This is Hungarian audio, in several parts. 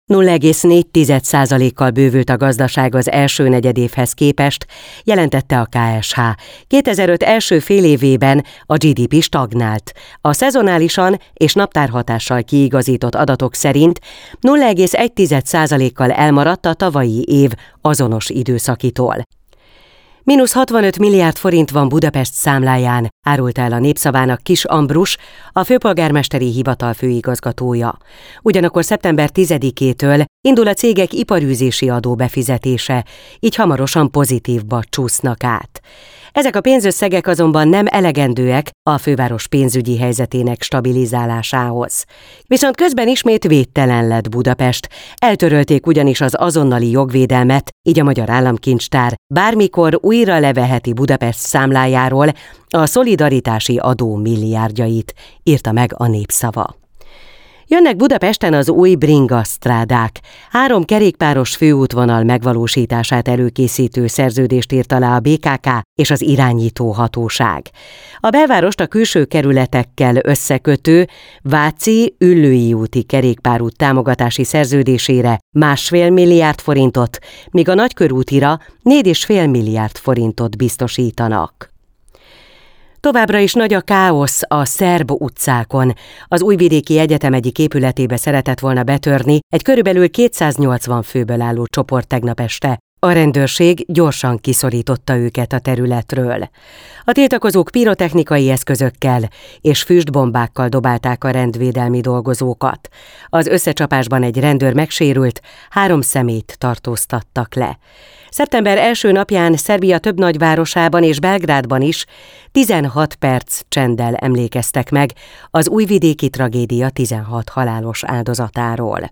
0,4%-kal bővült a gazdaság az első negyedévhez képest, jelentette a KSH. 2005 első félévében a GDP stagnált. A szezonálisan és naptárhatással kiigazított adatok szerint 0,1%-kal elmaradt a tavalyi év azonos időszakitól. Mínusz 65 milliárd forint van Budapest számláján, árulta el a Népszavának Kiss Ambrus, a főpolgármesteri hivatal főigazgatója. Ugyanakkor szeptember 10-től indul a cégek iparűzési adó befizetése, így hamarosan pozitívba csúsznak át. Ezek a pénzösszegek azonban nem elegendőek a főváros pénzügyi helyzetének stabilizálásához. Viszont közben ismét védtelen lett Budapest. Eltörölték ugyanis az azonnali jogvédelmet, így a Magyar Államkincstár bármikor újra leveheti Budapest számlájáról a szolidaritási adó milliárdjait, írta meg a Népszava. Jönnek Budapesten az új bringasztrádák. 3 kerékpáros főútvonal megvalósítását előkészítő szerződést írt alá a BKK és az irányító hatóság. A belvárost a külső kerületekkel összekötő Váci-Üllői úti kerékpárút támogatási szerződésére 1,5 milliárd forintot, míg a Nagykörútira 4,5 milliárd forintot biztosítanak. Továbbra is nagy a káosz a Szerb utcákon. Az Újvidéki Egyetem egyik épületébe szeretett volna betörni egy körülbelül 280 főből álló csoport tegnap este. A rendőrség gyorsan kiszorította őket a területről. A tiltakozók pirotechnikai eszközökkel és füstbombákkal dobálták a rendvédelmi dolgozókat. Az összecsapásban egy rendőr megsérült, 3 személyt tartóztattak le. Szeptember első napján Szerbia több nagyvárosában és Belgrádban is 16 perc csenddel emlékeztek meg az újvidéki tragédia 16 halálos áldozatáról.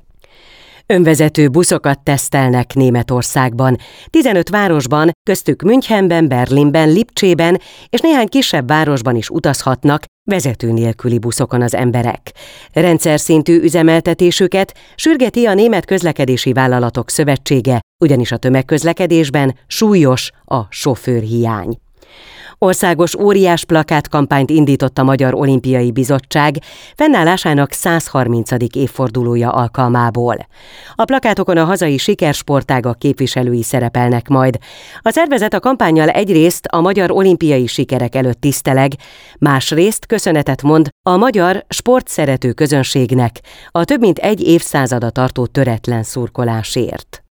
Önvezető buszokat tesztelnek Németországban. 15 városban, köztük Münchenben, Berlinben, Lipcsében és néhány kisebb városban is utazhatnak vezető nélküli buszokon az emberek. Rendszer szintű üzemeltetésüket sürgeti a Német Közlekedési Vállalatok Szövetsége, ugyanis a tömegközlekedésben súlyos a sofőrhiány. Országos óriás plakátkampányt indított a Magyar Olimpiai Bizottság fennállásának 130. évfordulója alkalmából. A plakátokon a hazai sikersportágak képviselői szerepelnek majd. A szervezet a kampánnyal egyrészt a magyar olimpiai sikerek előtt tiszteleg, másrészt köszönetet mond a magyar sportszerető közönségnek a több mint 1 évszázada tartó töretlen szurkolásért.